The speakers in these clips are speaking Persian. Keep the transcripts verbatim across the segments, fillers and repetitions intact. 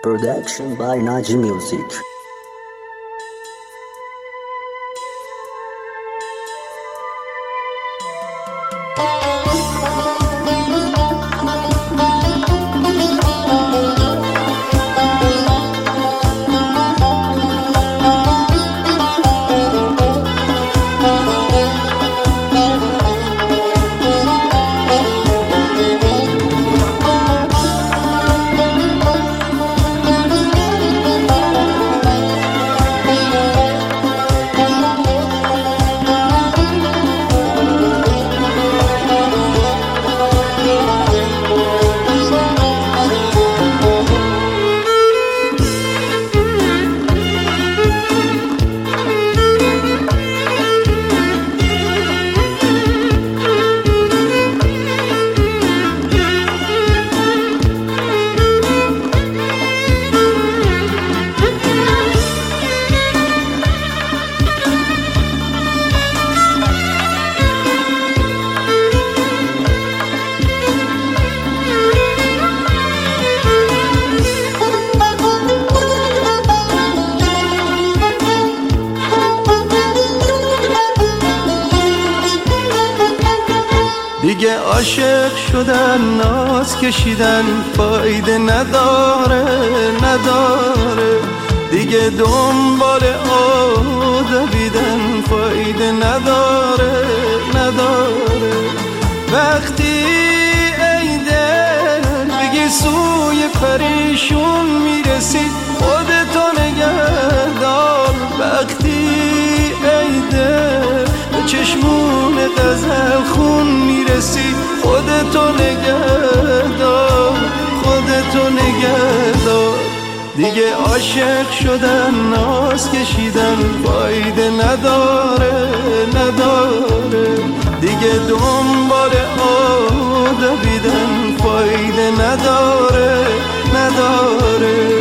Production by Naji Music. دیگه عاشق شدن ناز کشیدن فایده نداره نداره دیگه دنبال دویدن فایده نداره نداره وقتی ای دل بگی سوی پریشون میرسی خودتو نگه دار وقتی ای دل به چشمون غزل خون میرسی خودتو نگه دار خودتو نگه دار دیگه عاشق شدن ناز کشیدن فایده نداره نداره دیگه دنبال دویدن فایده نداره نداره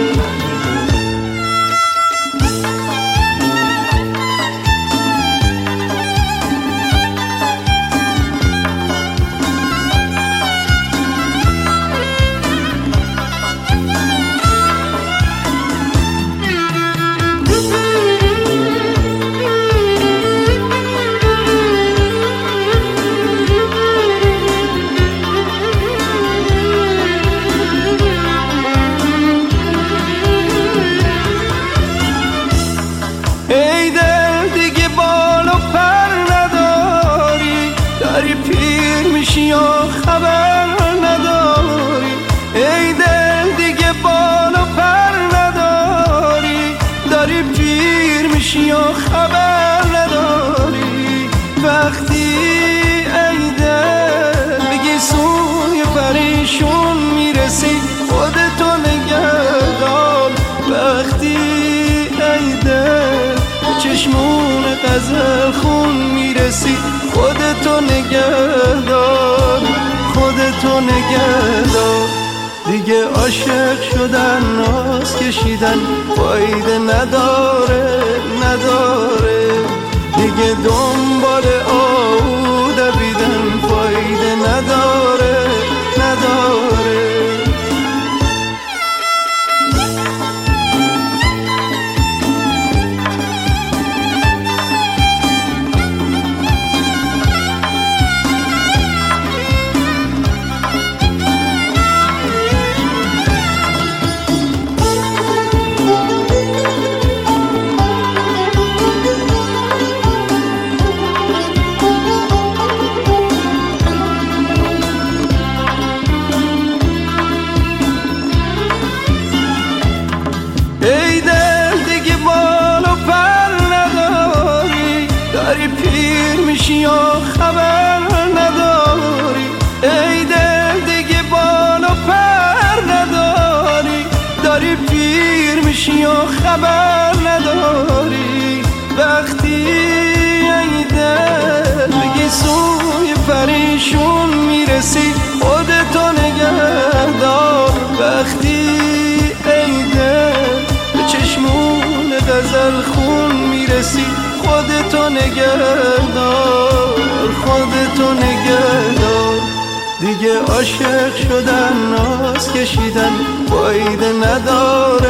ای دل دیگه بال و پر نداری داری پیر میشی یا خبر نداری ای دل دیگه بال و پر نداری داری پیر میشی یا خبر نداری وقتی ای دل بگی سوی پریشون میرسی خودتو نگه دار وقتی ای دل چشمون غزل خون میرسی خودتو نگه دار خودتو نگه دار دیگه عاشق شدن ناز کشیدن فایده نداره نداره دیگه دنبال آهو دویدن فایده نداره نداره ای دل دیگه بال و پر نداری داری پیر میشی یا خبر نداری ای دل دیگه بال و پر نداری داری پیر میشی یا خبر نداری وقتی ای دل بگی سوی پریشون میرسی خودتو نگه دار وقتی ای دل چشمون غزل خون میرسی خودتو نگه دار خودتو نگه دار دیگه عاشق شدن ناز کشیدن فایده نداره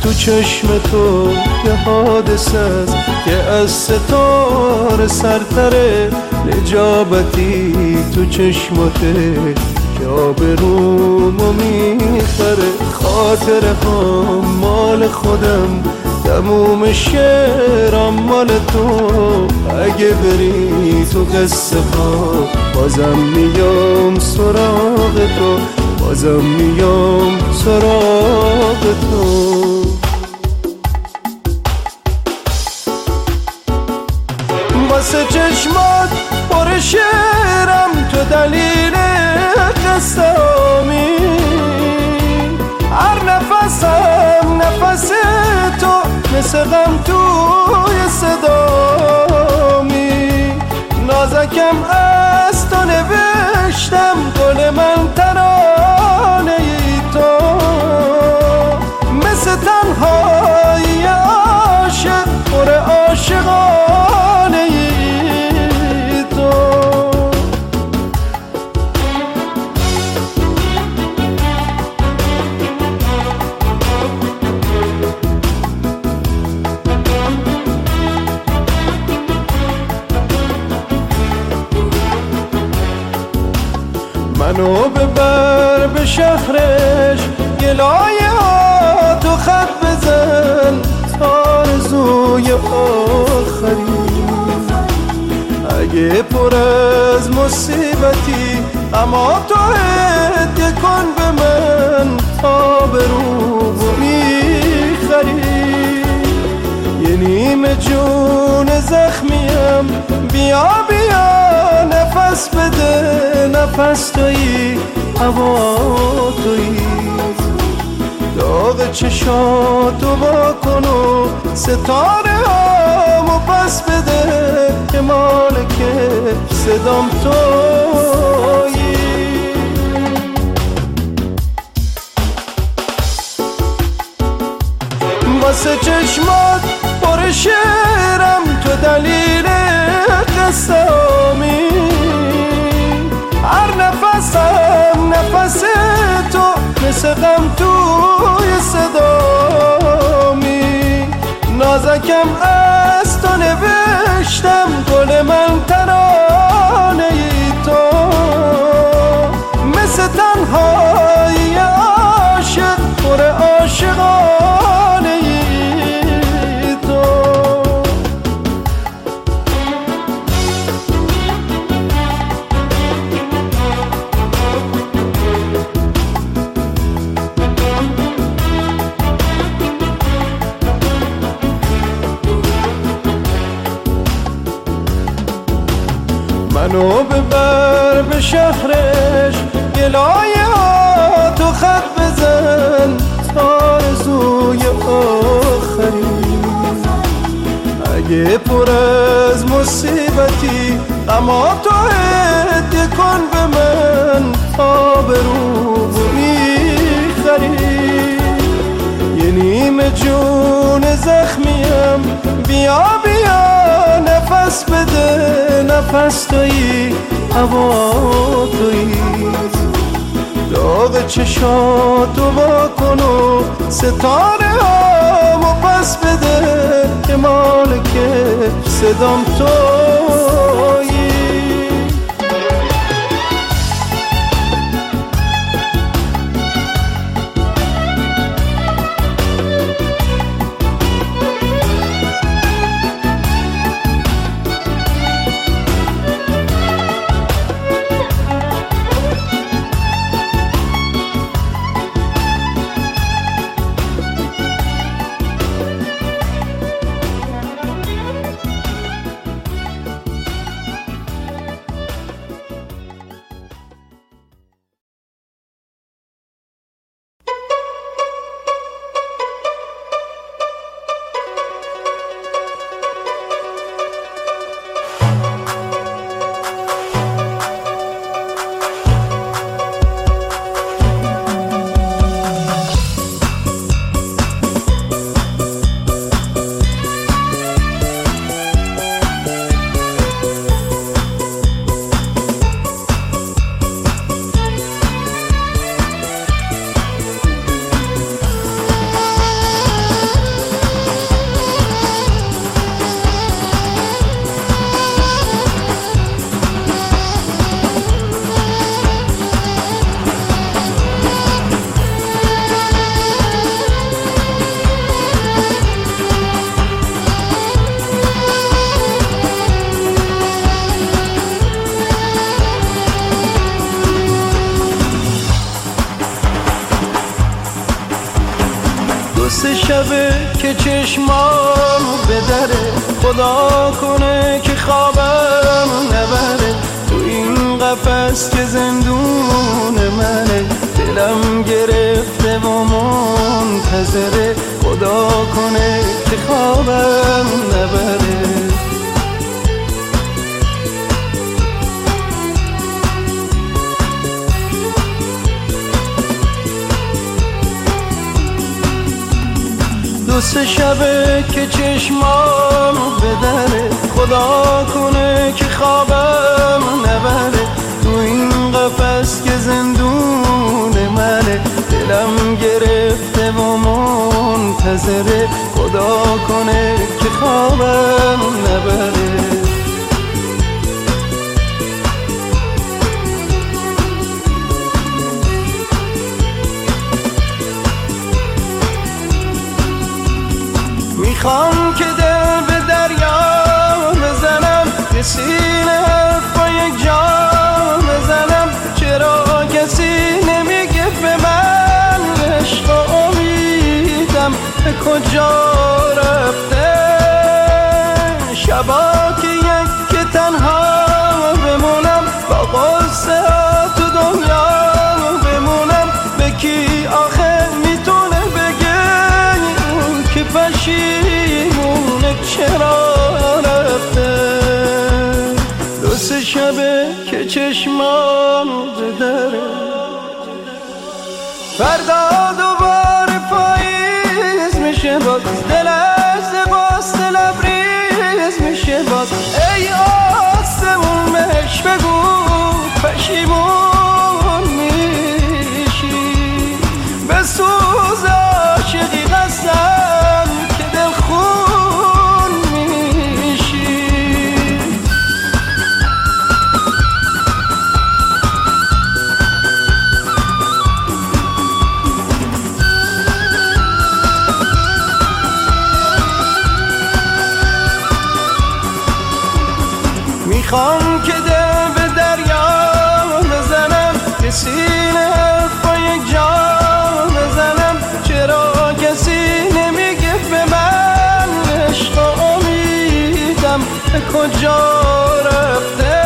تو چشم تو یه حادثه است که از ستاره سرتره، نجابتی تو چشماته که آبرومو میخره. خاطره ها مال خودم، تموم شعرم مال تو. اگه بری تو قصه ها بازم میام سراغ تو، بازم میام سراغ تو. واسه چشمات پر شعرم، تو دلیل قصه هامی. هر نفسم نفس تو، مثل غم توی صدامی. نازکم از تو نوشتم، گل من ترانه ای تو. مثل تنهایی عاشق، پر عاشقانه ای تو. منو ببر به شهرش، یه لایه ها تو خط بزن تا آرزوی آخری. اگه پر از مصیبتی، اما تو هدیه کن به من تا به رو میخری. یه نیمه جون زخمیم، بیا بیا نفس بده، نفس تویی هوا تویی. داغ چشاتو با کن و ستاره هامو پس بده، که مالک صدام تویی. واسه چشمات پر شعرم، تو دلیل قصه هامی. هر نفسم نفس تو، مثل غم توی صدامی. نازکم از تو نوشتم، گل من ترانه ای تو. مثل تنهایی عاشق، پر عاشقانه ای تو. منو ببر به شهرش، یه لایه ها تو خط بزن تا آرزوی آخری. اگه پر از مصیبتی، اما تو هدیه کن به من تا به رو میخری. یه نیمه جون زخمیم، بیا بیا نفس بده، نفس تویی هوا تویی. داغ چشاتو با کن و ستاره هامو پس بده، که مالک صدام تویی. شبه که چشمامو بدره، خدا کنه که خوابم نبره. تو این قفس که زندون منه، دلم گرفته و منتظره، خدا کنه که خوابم نبره. دو سه شبه که چشمامو بدره، خدا کنه که خوابم نبره. تو این قفس که زندون منه، دلم گرفته و منتظره، خدا کنه که خوابم نبره. میخوام که دل به دریا بزنم، به سینه با یک جام بزنم. چرا کسی نمیگه به من عشق و امیدم به کجا رفته؟ شبا که یک که تنها بمونم، با قصه تو دنیا بمونم. به کی آخه میتونه بگه اون که پشیمونه چرا رفته؟ دو سه شبه که چشمامو بدره، فردا دوباره پاییز میشه باز، دل از باز لبریز میشه باز. ای آسمون بهش بگو پشیمون میشی، به سوز عاشقی قسم که دل خون میشی. میخوام که دل به دریا بزنم، که سینه با یک جام بزنم. چرا کسی نمیگه به من عشق و امیدم به کجا رفته؟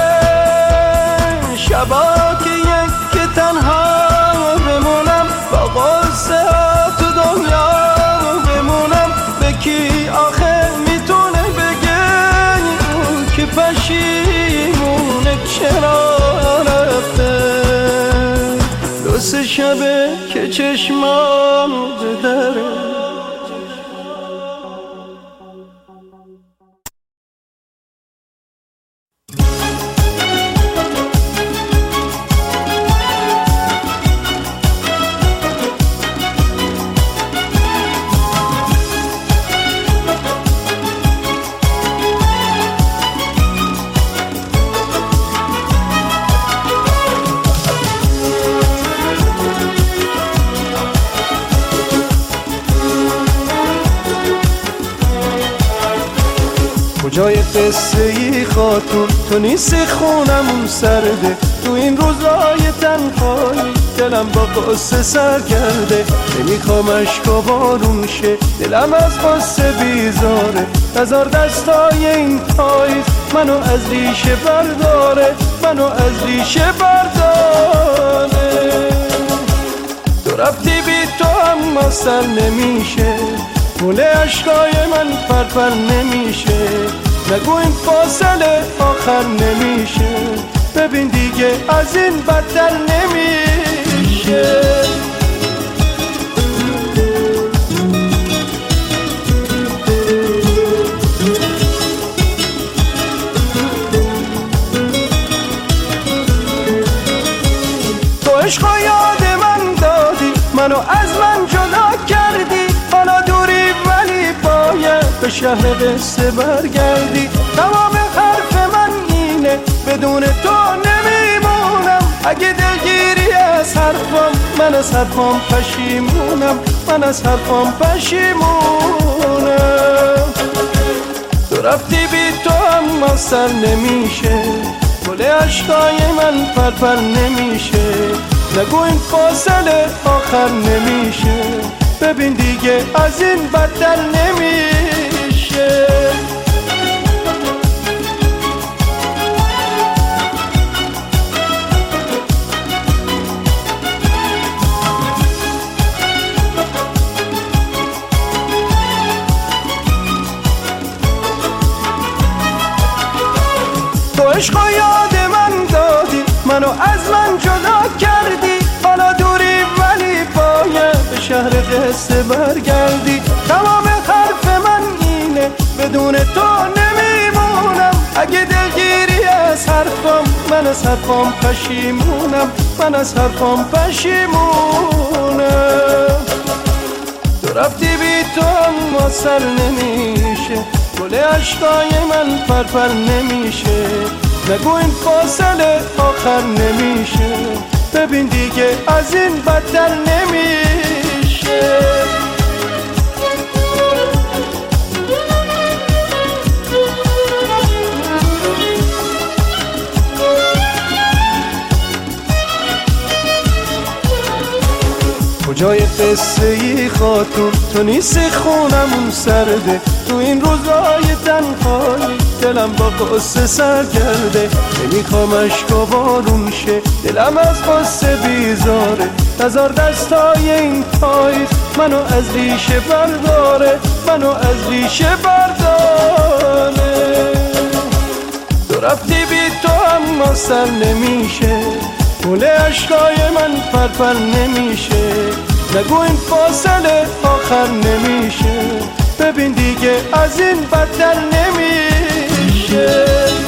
شبا که یک که تنها بمونم، با قصه تو دنیا بمونم. به کی آخه میتونه بگه اون که پشیمونه چرا رفته؟ دو سه شبه که چشمامو بدره. کجای قصه ای خاتون، تو نیستی خونمون سرده. تو این روزای تنهایی دلم با قصه سر کرده. نمیخوام اشکا بارون شه، دلم از قصه بیزاره. هزار دستای این پاییز منو از ریشه برداره، منو از ریشه برداره. تو رفتی بی تو اما سر نمیشه، گل اشکای من پرپر نمیشه. نگو این فاصله آخر نمیشه، ببین دیگه از این بدتر نمیشه. تو عشقا یاد من دادی، منو از من جدا کردی. حالا دوری ولی باید به شهر قصه برگردی. تمام حرف من اینه، بدون تو نمیمونم. اگه دلگیری از حرفم، من از حرفم پشیمونم، من از حرفم پشیمونم. تو رفتی بی تو اما سر نمیشه، گل اشکای من پرپر نمیشه. نگو این فاصله آخر نمیشه، ببین دیگه از این بدتر نمیشه. تو عشقا یاد من دادی، منو از من جدا کردی، حالا دوری ولی باید به شهر قصه برگردی. تمام حرف من اینه بدون تو نمیمونم، اگه دلگیری از حرفم من از حرفم پشیمونم، من از حرفم پشیمونم. تو رفتی بی تو اما سر نمیشه، گل عشقای من پرپر نمیشه، نگو این فاصله آخر نمیشه، ببین دیگه از این بدتر نمیشه. کجای قصه ای خاتون، تو نیستی خونمون سرده، تو این روزای تنهایی دلم با قصه سرگرده. نمیخوام اشک و بارون شه، دلم از قصه بیزاره، هزار دستای این پاییز منو از ریشه برداره، منو از ریشه برداره. تو رفتی بی تو اما سر نمیشه، گل عشقای من پرپر نمیشه، نگو این فاصله آخر نمیشه، ببین دیگه از این بدتر نمیشه.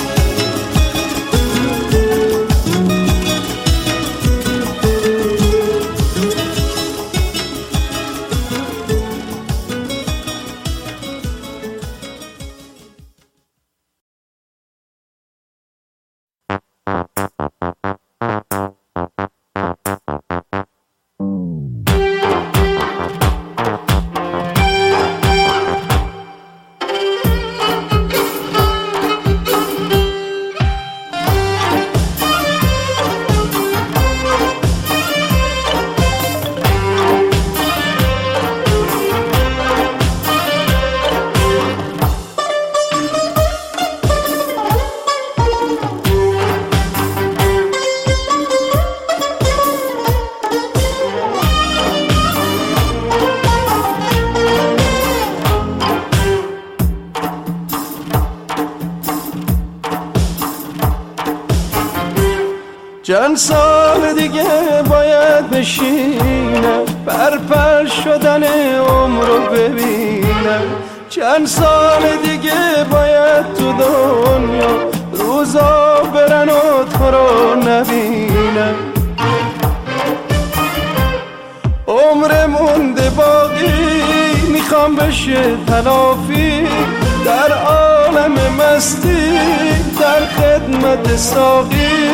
چند سال دیگه باید بشینم، برپر شدن عمر رو ببینم، چند سال دیگه باید تو دنیا روزا برن و تو رو نبینم. عمر مونده باقی میخوام بشه تلافی، در عالم مستی در خدمت ساقی.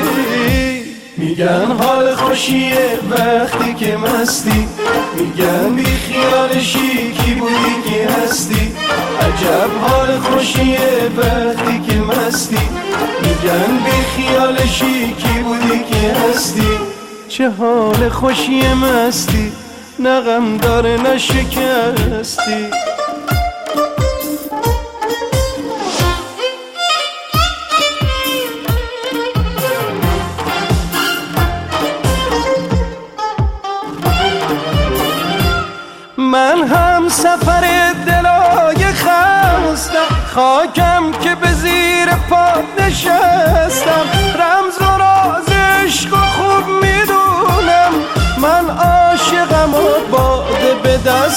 میگن حال خوشیه وقتی که مستی، میگن بی خیالشی کی بودی که هستی. عجب حال خوشیه وقتی که مستی، میگن بی خیالشی کی بودی که هستی. چه حال خوشی مستی، نه غم داره نه شکستی. من هم سفر دلای خستم، خاکم که به زیر پات نشستم، رمز و راز عشق و خوب میدونم، من عاشقم و باده به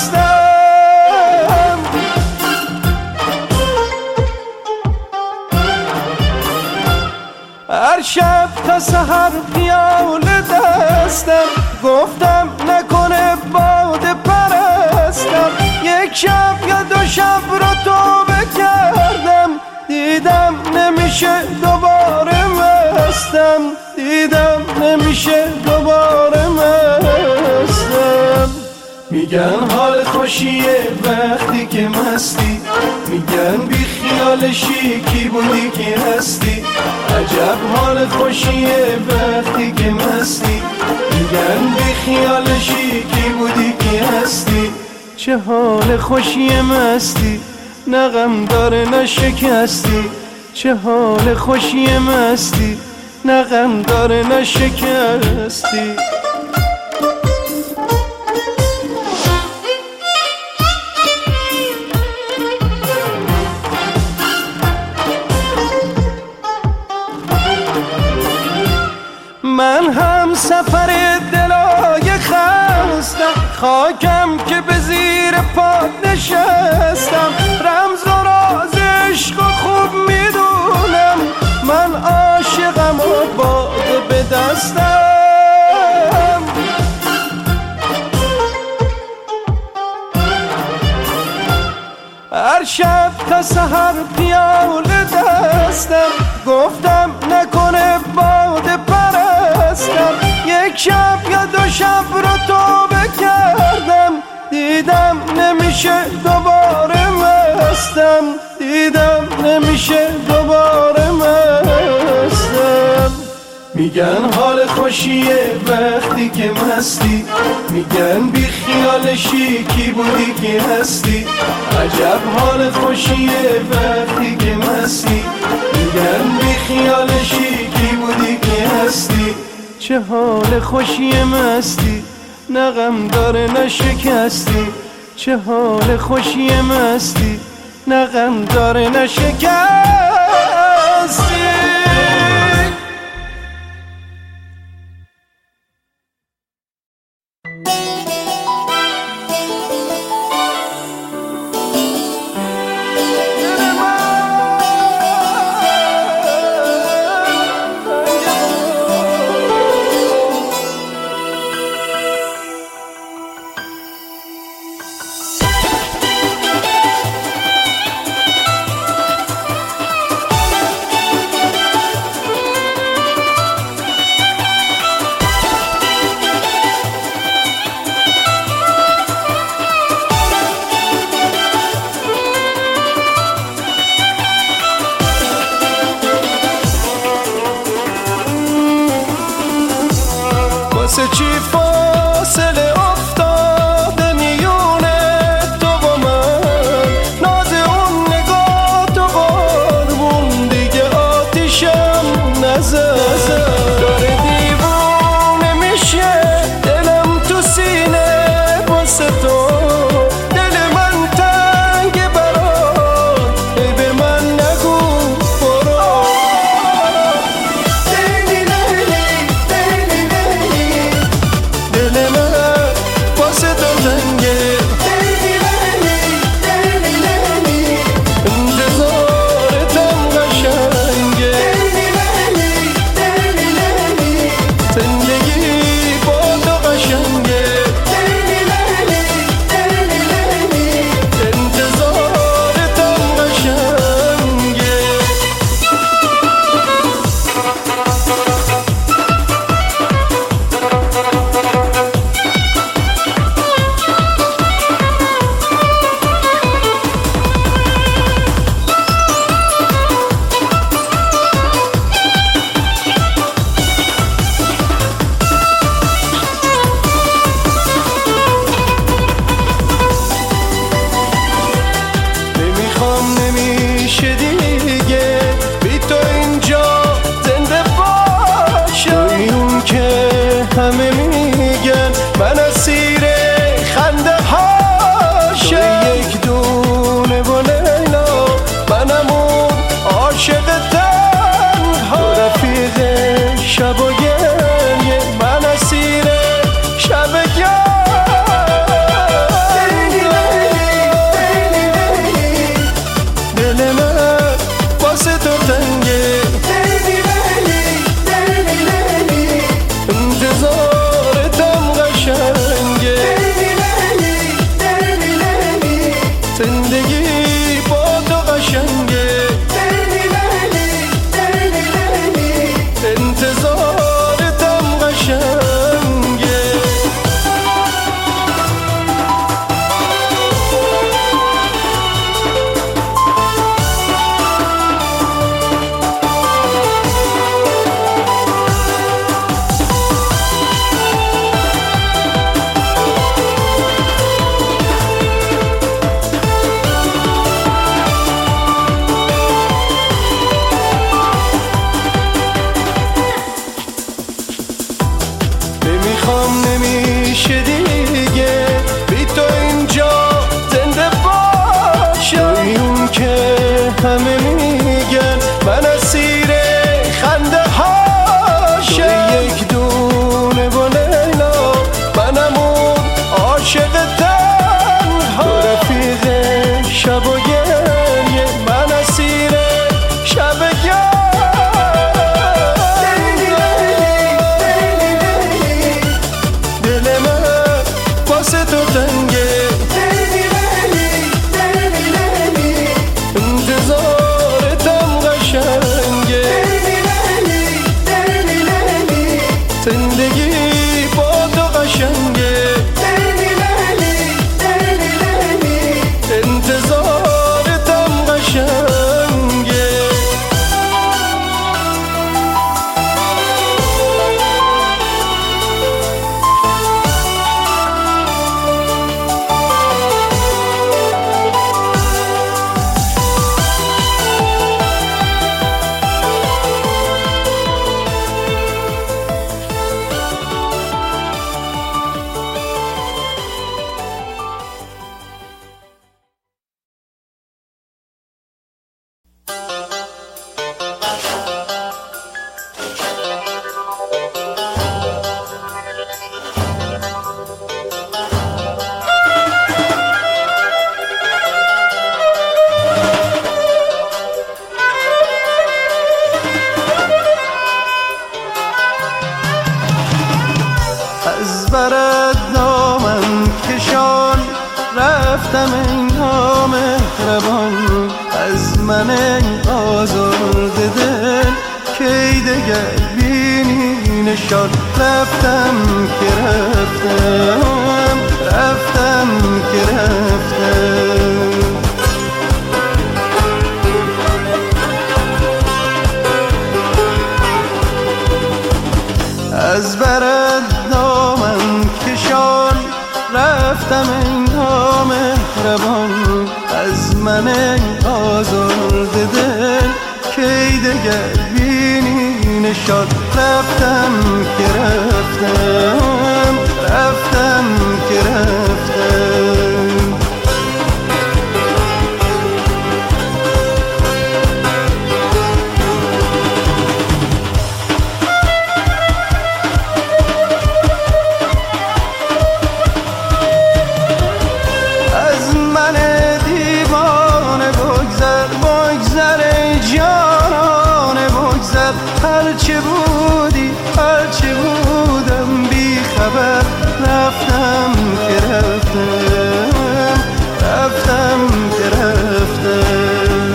دستم. هر شب تا سحر خیال دستم، گفتم نکنه باده پرستم. یک شب یا دو شب رو توبه کردم، دیدم نمیشه دوباره مستم، دیدم نمیشه دوباره مستم. میگن حال خوشیه وقتی که مستی، میگن بی خیالشی کی بودی که هستی. عجب حال خوشیه وقتی که مستی، میگن بی خیالشی کی بودی که هستی. چه حال خوشی مستی، نه غم داره نه شکستی. چه حال خوشی مستی، نه غم داره نه شکستی. من هم سفر دلای خستم، خاکم که به زیر پات نشستم. رمز و راز عشق و خوب میدونم، من عاشقم و باده به دستم. هر شب تا سحر پیاله دستم، گفتم نکنه باده پرستم. یک شب یا دو شب رو توبه کردم، دیدم نمیشه دوباره مستم. دیدم نمیشه دوباره مستم. میگن حال خوشیه وقتی که مستی، میگن بی خیالشی کی بودی که هستی. عجب حال خوشیه وقتی که مستی، میگن بی خیالشی کی بودی که هستی. چه حال خوشی مستی، نه غم داره نه شکستی. چه حال خوشی مستی، نه غم داره نه شکستی. واسه چی فاصله افتاده میونه تو با من؟ ناز اون نگاه تو قربون دیگه آتیشم نزد. داره دیوونه میشه دلم تو سینه واسه تو. دل من تنگ برات، ای به من نگو برو. لیلی لیلی لیلی لیلی نمیخوام نمیشه دیگه بی تو اینجا زنده باشم. توی اون که همه میگن من اسیر خنده هاشم. توی یک دونه با لیلا منم اون عاشق تنها. تو رفیق شب و گریه من اسیر شب گریه. زندگی با تو قشنگه. انتظارتم قشنگه. از برد نامم کشان رفتم ای نامهربان. از من ای آزرده دل کی دگر بینی نشان. رفتم که رفتم رفتم که رفتم. از برد نامم کشان رفتم ای نامهربان. از من ای آزرده دل کی دگر بینی نشان. رفتم که رفتم رفتم که رفتم. هرچه بودی هرچه بودم بی خبر. رفتم که رفتم رفتم که رفتم.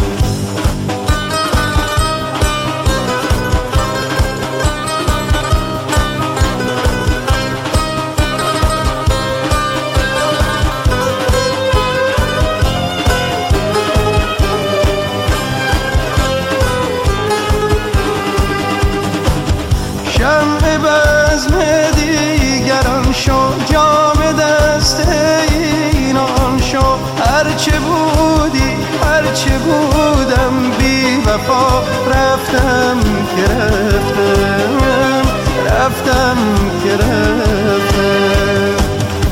شمع بزم دیگران شو جام دست اینان شو. هرچه بودی هرچه بودم بی وفا. رفتم که رفتم رفتم که رفتم.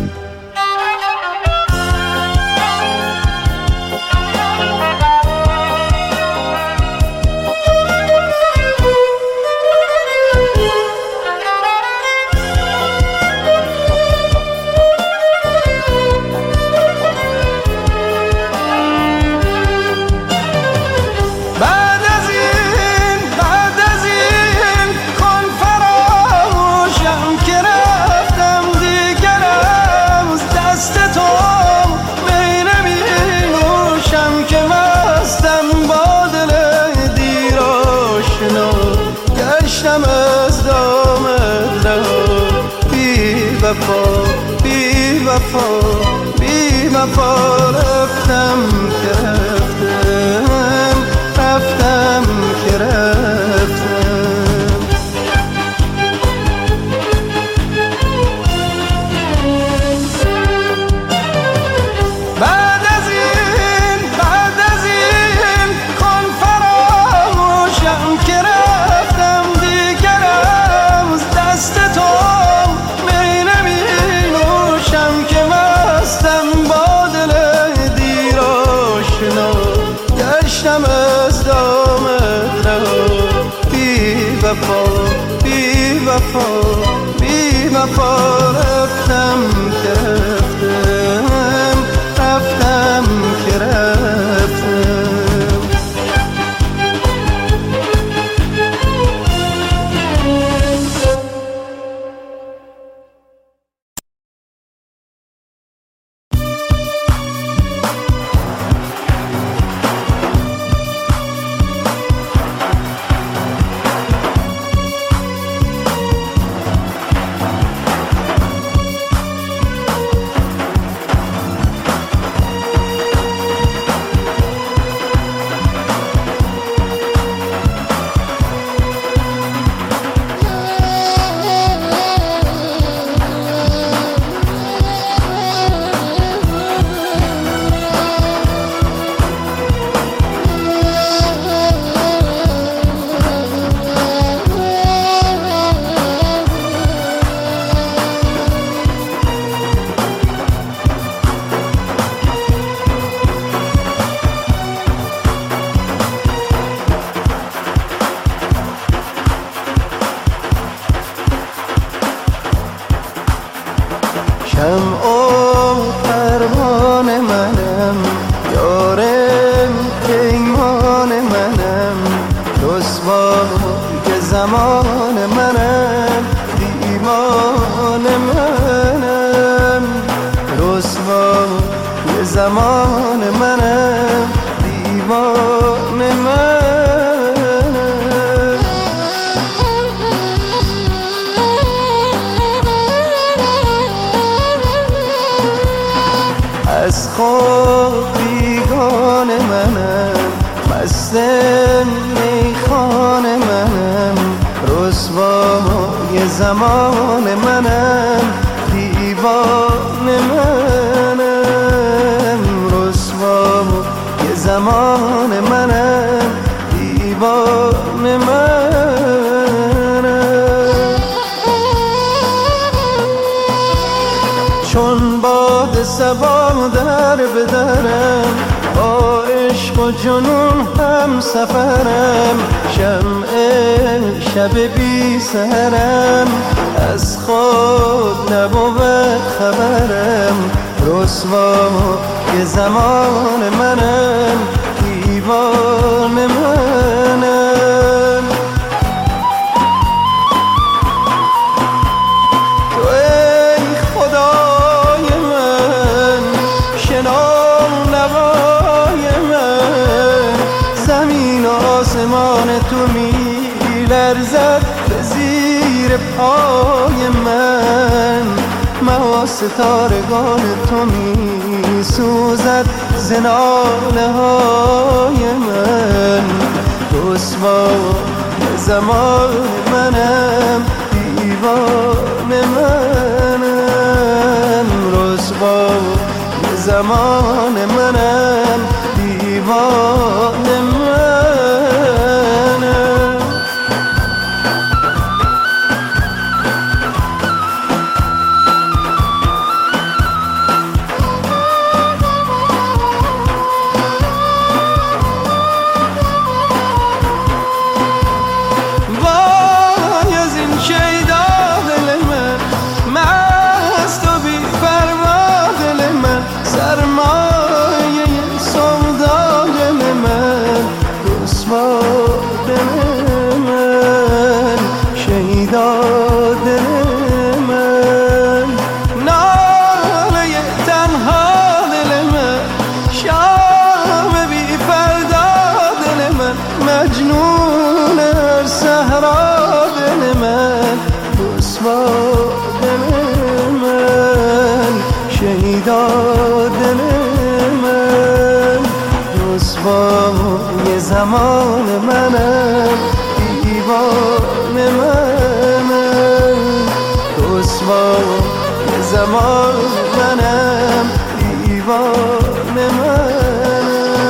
وفا بی وفا بی وفا. رفتم که رفتم رفتم که رفتم. بعد از این بعد از این کن فراموشم که رفتم دیگرم از دست تو وفا رفتم که رفتم، رفتم که رفتم. شمع و پروان منم، یارم پیمان منم، رسوای زمان منم، دیوان منم، رسوای زمان منم، دیوان منم. از خواب بیگان منم، مست میخان منم، رسوای زمان منم، دیوان منم، رسوای زمان منم، دیوان منم. چون باد صبا در بدرم، با عشق و جنون هم سفرم، شمع شب بی سهرم، از خود نبود خبرم، رسوای زمان منم، دیوان منم. آسمان تو می لرزد به زیر پای من، ماه ستارگان تو می سوزد ز ناله های من، رسوای زمان منم، دیوان منم، رسوای زمان منم، دیوان منم. مجنون هر صحرا دل من، رسوا دل من، شیدا دل من، رسوای زمان منم، دیوان منم، رسوای زمان منم، دیوان منم،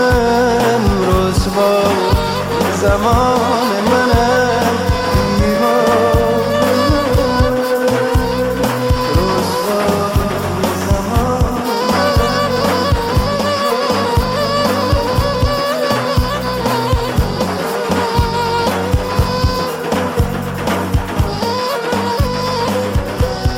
رسوای زمان منم، دیوان منم، رسوای زمان منم.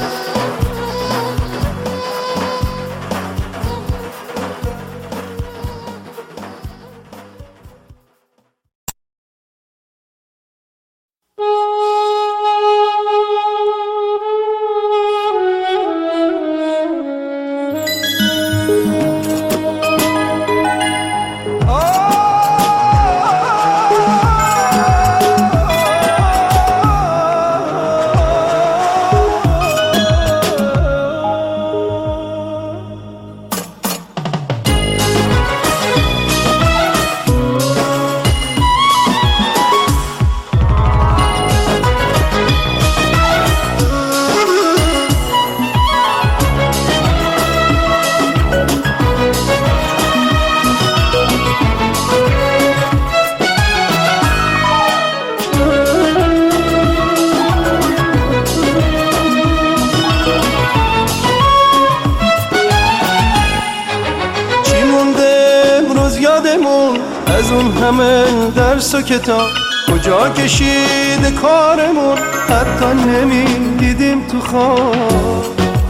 اون همه درس و کتاب کجا کشید کارمون، حتی نمیدیدیم تو خواب.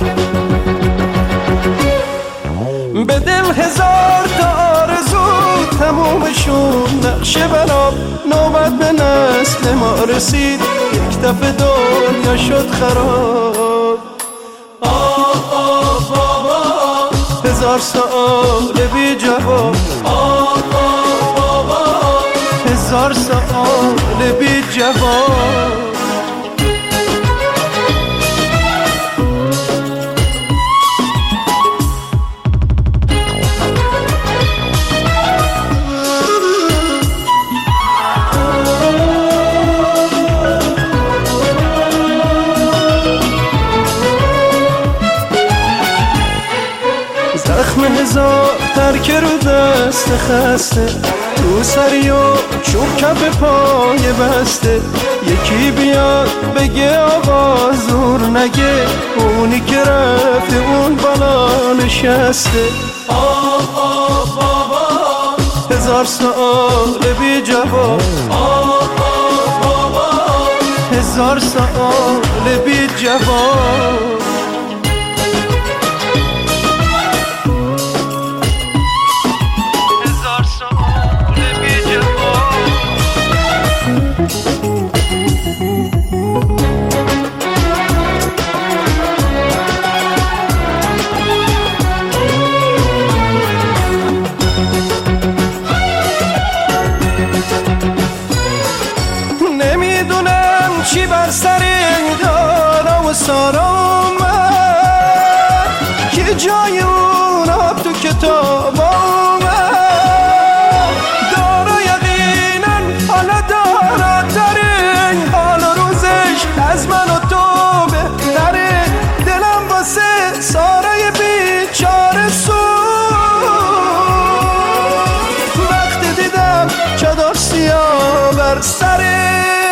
به دل هزار تا آرزو تمومشون نقشه بنا، نوبت به نسل ما رسید یک دفعه دنیا شد خراب. آه آه بابا هزار سال بی جواب، آه آه بابا هزار سال بی جواب. زخم هزار ترک رو دست خسته، رو سری و چوب کف پای بسته. یکی بیاد بگه آقا زور نگه، اونی که رفته اون بالا نشسته. آه آه بابا هزار سال بی جواب، آه آه بابا هزار سال بی جواب. نمیدونم چی بر سر دارا و سارا اومد که جای اون آب تو کتاب آمد. دارا یقینا حالا دارا تره، حال روزش از من و تو بهتره. دلم واسه سارای بیچاره سوخت وقتی دیدم چادر سیاه بر سره.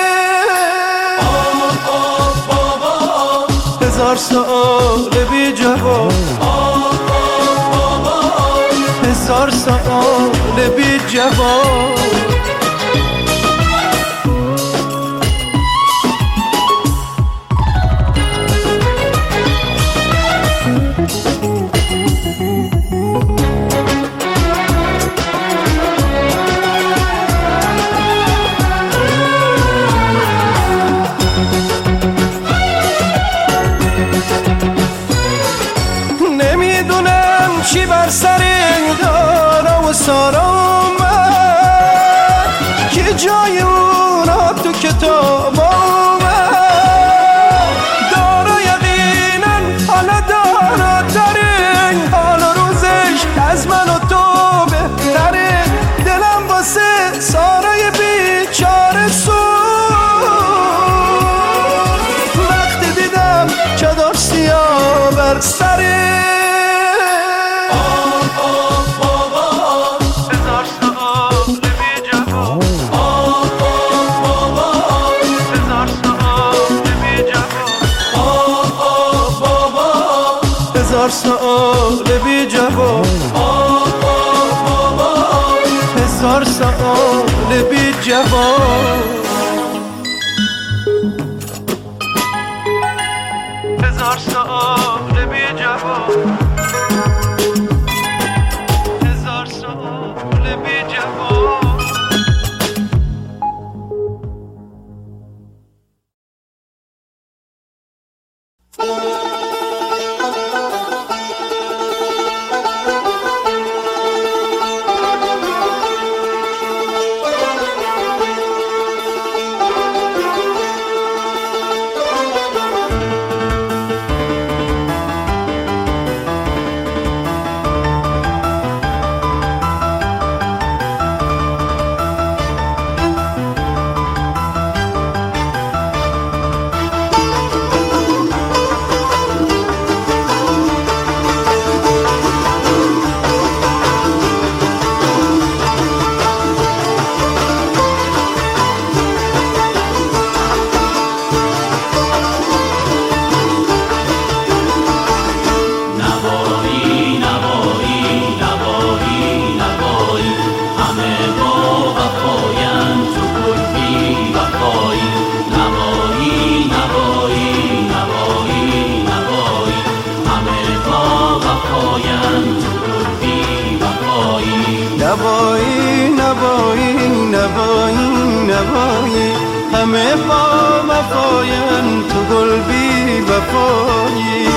هزار سال بی جواب، آه آه بابا هزار سال بی جواب. چی بر سر دارا و سارا اومد که جای اون آب تو کتاب آمد. دارا یقینا حالا دارا تره، حال روزش از من و تو بهتره. دلم واسه سارای بیچاره سوخت وقتی دیدم چادر سیاه بر سره. هزار سال بی جواب، آه آه بابا هزار سال بی جواب. هزار سال بی جواب، هزار سال بی جواب. نوایی نوایی نوایی نوایی همه با وفاین تو گل بی وفایی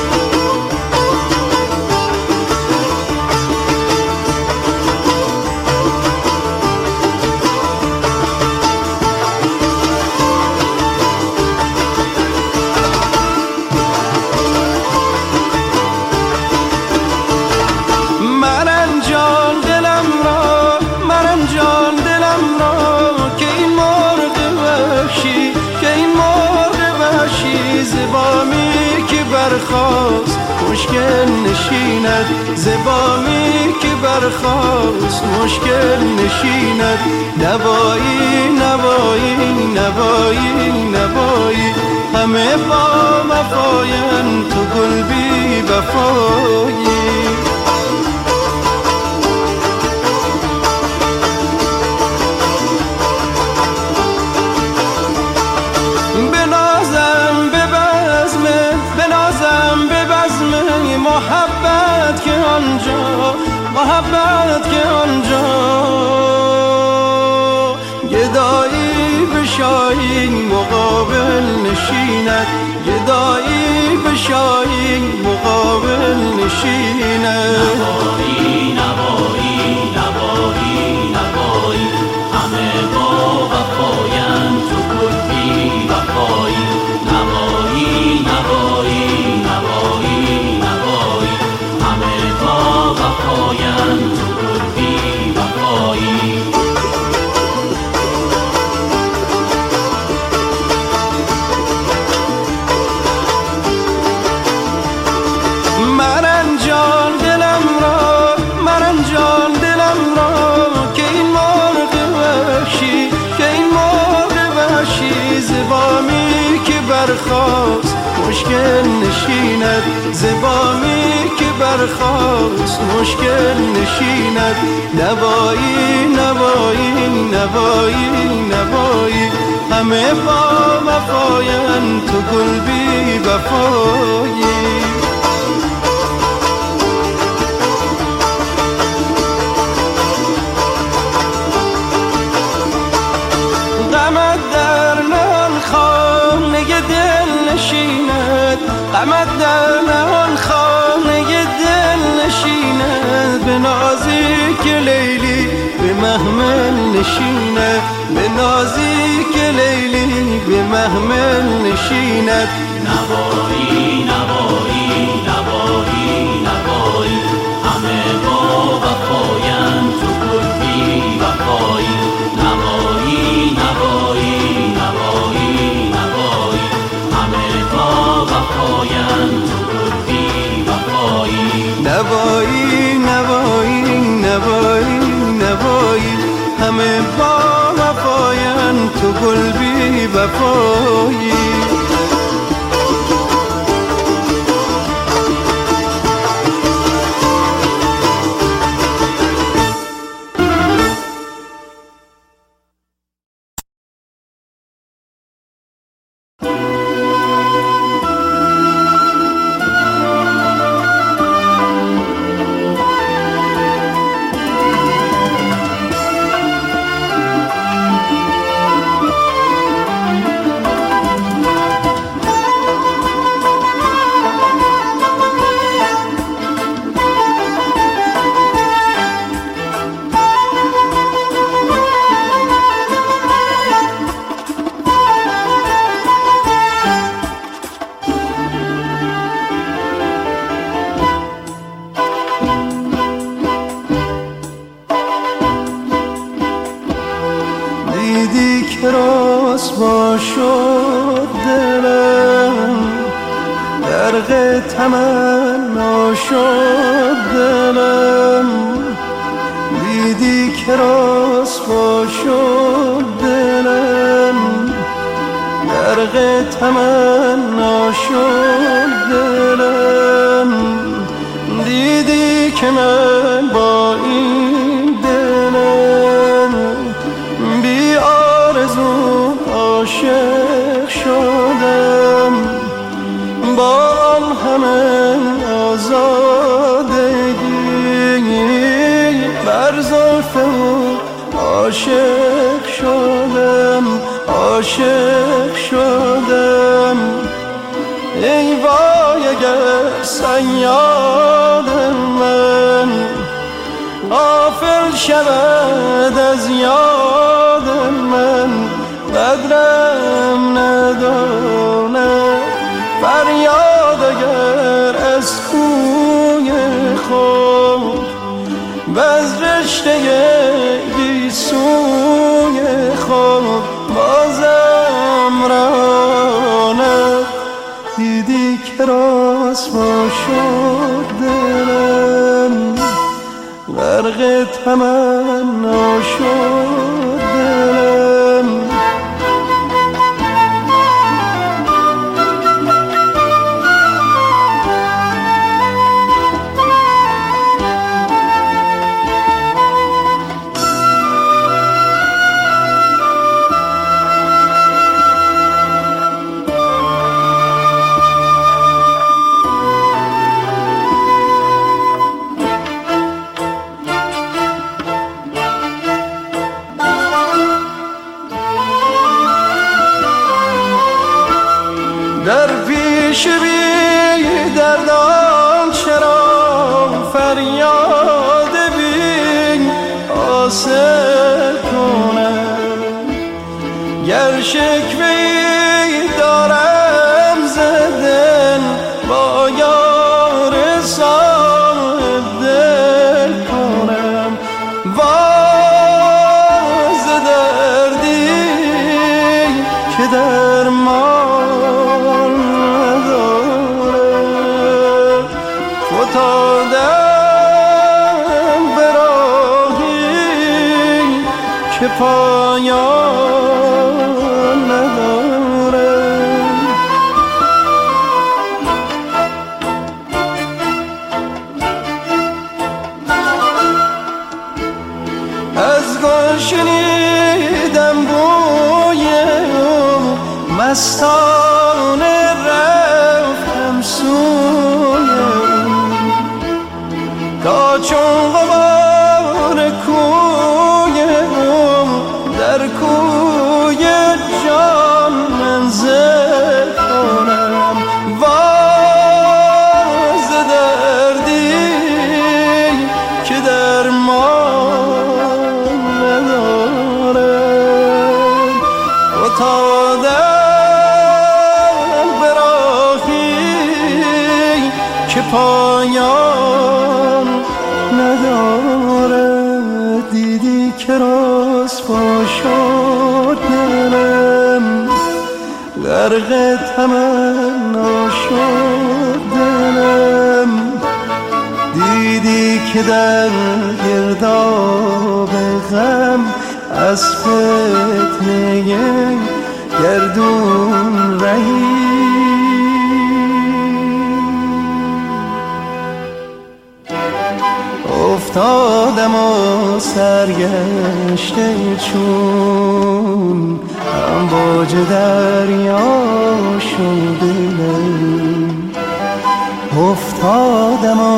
برخاست مشکل نشیند زبامی که برخاست مشکل نشیند نوایی نوایی نوایی نوایی همه با وفاین تو گل بی وفایی محبت که آنجا محبت که آنجا گدایی به شاهی مقابل نشیند گدایی به شاهی مقابل نشیند نوایی نوایی نوایی نوایی همه با وفاین تو گل بی وفایی نوایی نوایی نوایی نوایی همه با وفاین تو گل بی وفایی مرن جان دلم را مرن جان دلم را که این مرغ وحشی که این مرغ وحشی زبامی که برخاست مشکل نشیند زبامی که برخاست مشکل نشیند نوایی نوایی نوایی نوایی همه با وفاین تو گل بی وفایی غمت در نهان خانه دل نشیند غمت در نهان خانه دل نشیند به نازی که لیلی به محمل نشیند به نازی که لیلی به محمل نشیند نوایی نوایی نوایی نوایی همه با وفاین تو گل بی وفایی نوایی نوایی نوایی نوایی همه با وفاین تو گل بی وفایی نوایی نوایی نوایی نوایی همه با وفاین تو گل بی وفایی دیدی که رسوا شد دلم غرق تمنا شد دلم دیدی که رسوا شد دلم غرق تمنا شد دلم دیدی که من با این دلم بی آرزو عاشق شدم با آن همه آزادگی بر زلف عاشق شدم عاشق شدم ای وای اگر صیاد من غافل شود از یاد من قدرم نداند فریاد اگر از کوی خود باز رشته گیسوی خود بازم راند دیدی که رسوا شد دلم غرق تمنا شد دلم در پیش بی دردان چرا فریاد بی حاصل کنم گر شکوه‌ای دارم زدن با یار صاحب دل کنم واز دردی که در ما فتادم به راهی که پایان نداره از گل شنیدم بوی مستانه رفتم سوی تا چون غبار کوی در کوی جان منزل کنم واز دردی که در ما ندارم فتادم به راهی که پایان نداره دیدی که رسوا شد دلم غرق تمنا شد دلم دیدی که در گرداب غم از فتنه گردون رهی افتادم و سرگشته چون امواج دریا شد دلم افتادم و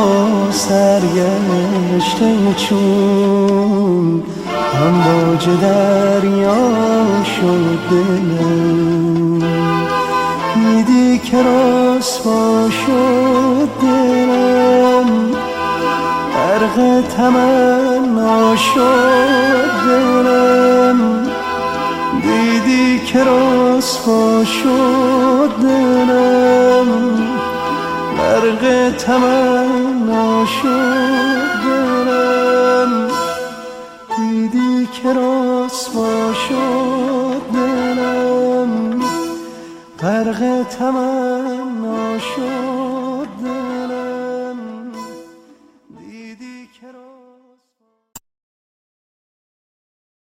سرگشته چون امواج دریا شد دلم دیدی که رسوا شد دلم غرق تمنا شد دلم دیدی که رسوا شد دلم غرق تمنا شد دلم دیدی که رسوا شد دلم غرق تمنا شد